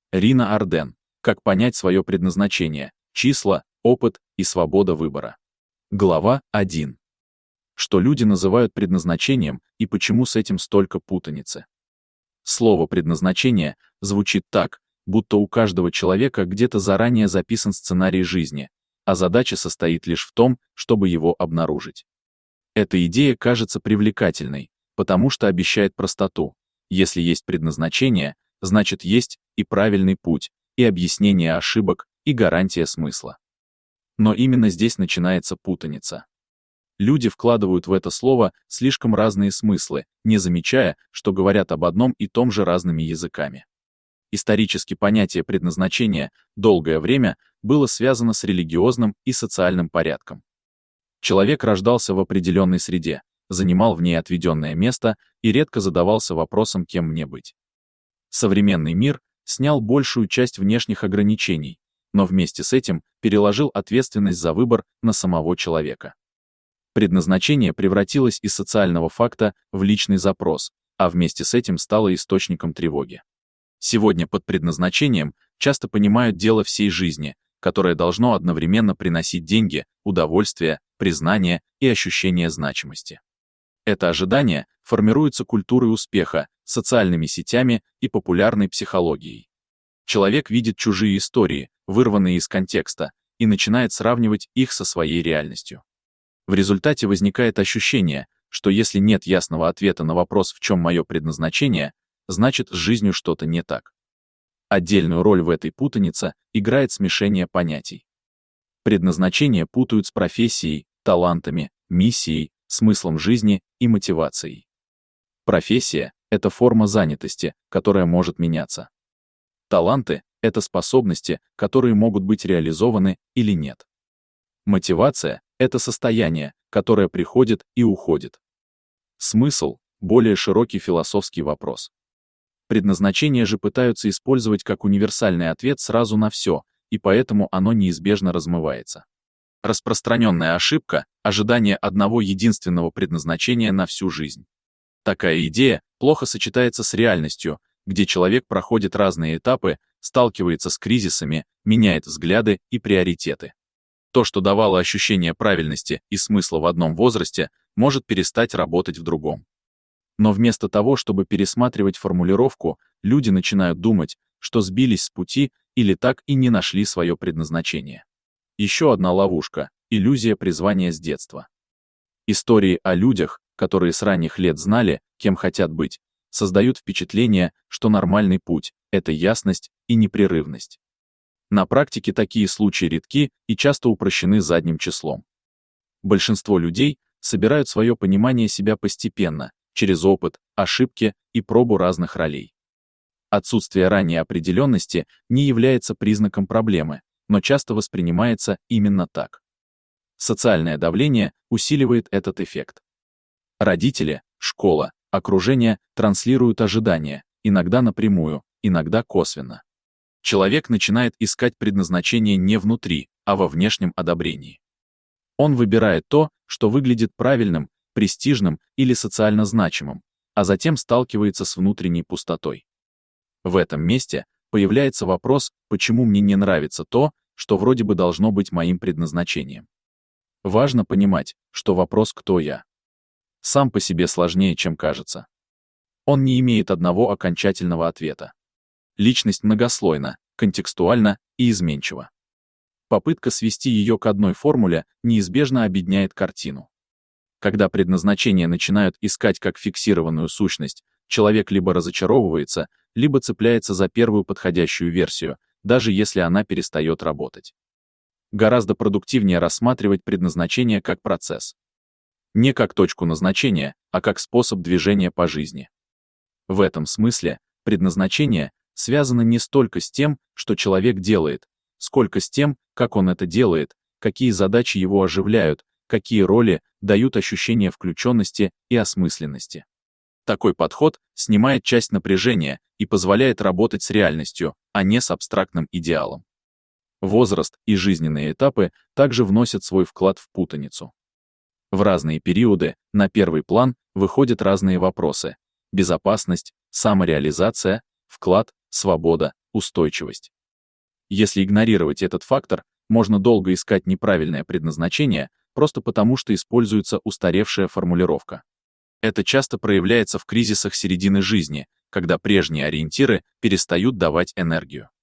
Рина Арден. Как понять свое предназначение, числа, опыт и свобода выбора. Глава 1. Что люди называют предназначением и почему с этим столько путаницы. Слово «предназначение» звучит так, будто у каждого человека где-то заранее записан сценарий жизни, а задача состоит лишь в том, чтобы его обнаружить. Эта идея кажется привлекательной, потому что обещает простоту. Если есть предназначение, значит есть и правильный путь, и объяснение ошибок, и гарантия смысла. Но именно здесь начинается путаница. Люди вкладывают в это слово слишком разные смыслы, не замечая, что говорят об одном и том же разными языками. Исторически понятие предназначения долгое время было связано с религиозным и социальным порядком. Человек рождался в определенной среде, занимал в ней отведенное место и редко задавался вопросом, кем мне быть. Современный мир снял большую часть внешних ограничений, но вместе с этим переложил ответственность за выбор на самого человека. Предназначение превратилось из социального факта в личный запрос, а вместе с этим стало источником тревоги. Сегодня под предназначением часто понимают дело всей жизни, которое должно одновременно приносить деньги, удовольствие, признание и ощущение значимости. Это ожидание формируется культурой успеха, социальными сетями и популярной психологией. Человек видит чужие истории, вырванные из контекста, и начинает сравнивать их со своей реальностью. В результате возникает ощущение, что если нет ясного ответа на вопрос, в чем мое предназначение, значит, с жизнью что-то не так. Отдельную роль в этой путанице играет смешение понятий. Предназначение путают с профессией, талантами, миссией, смыслом жизни и мотивацией. Профессия — это форма занятости, которая может меняться. Таланты — это способности, которые могут быть реализованы или нет. Мотивация — это состояние, которое приходит и уходит. Смысл — более широкий философский вопрос. Предназначение же пытаются использовать как универсальный ответ сразу на все, и поэтому оно неизбежно размывается. Распространенная ошибка — ожидание одного единственного предназначения на всю жизнь. Такая идея плохо сочетается с реальностью, где человек проходит разные этапы, сталкивается с кризисами, меняет взгляды и приоритеты. То, что давало ощущение правильности и смысла в одном возрасте, может перестать работать в другом. Но вместо того, чтобы пересматривать формулировку, люди начинают думать, что сбились с пути или так и не нашли свое предназначение. Еще одна ловушка — иллюзия призвания с детства. Истории о людях, которые с ранних лет знали, кем хотят быть, создают впечатление, что нормальный путь — это ясность и непрерывность. На практике такие случаи редки и часто упрощены задним числом. Большинство людей собирают свое понимание себя постепенно, через опыт, ошибки и пробу разных ролей. Отсутствие ранней определенности не является признаком проблемы, но часто воспринимается именно так. Социальное давление усиливает этот эффект. Родители, школа, окружение транслируют ожидания, иногда напрямую, иногда косвенно. Человек начинает искать предназначение не внутри, а во внешнем одобрении. Он выбирает то, что выглядит правильным, престижным или социально значимым, а затем сталкивается с внутренней пустотой. В этом месте появляется вопрос, почему мне не нравится то, что вроде бы должно быть моим предназначением. Важно понимать, что вопрос «кто я?» сам по себе сложнее, чем кажется. Он не имеет одного окончательного ответа. Личность многослойна, контекстуальна и изменчива. Попытка свести ее к одной формуле неизбежно обедняет картину. Когда предназначение начинают искать как фиксированную сущность, человек либо разочаровывается, либо цепляется за первую подходящую версию, даже если она перестает работать. Гораздо продуктивнее рассматривать предназначение как процесс. Не как точку назначения, а как способ движения по жизни. В этом смысле предназначение связано не столько с тем, что человек делает, сколько с тем, как он это делает, какие задачи его оживляют, какие роли дают ощущение включенности и осмысленности. Такой подход снимает часть напряжения и позволяет работать с реальностью, а не с абстрактным идеалом. Возраст и жизненные этапы также вносят свой вклад в путаницу. В разные периоды на первый план выходят разные вопросы: безопасность, самореализация, вклад, свобода, устойчивость. Если игнорировать этот фактор, можно долго искать неправильное предназначение, просто потому что используется устаревшая формулировка. Это часто проявляется в кризисах середины жизни, когда прежние ориентиры перестают давать энергию.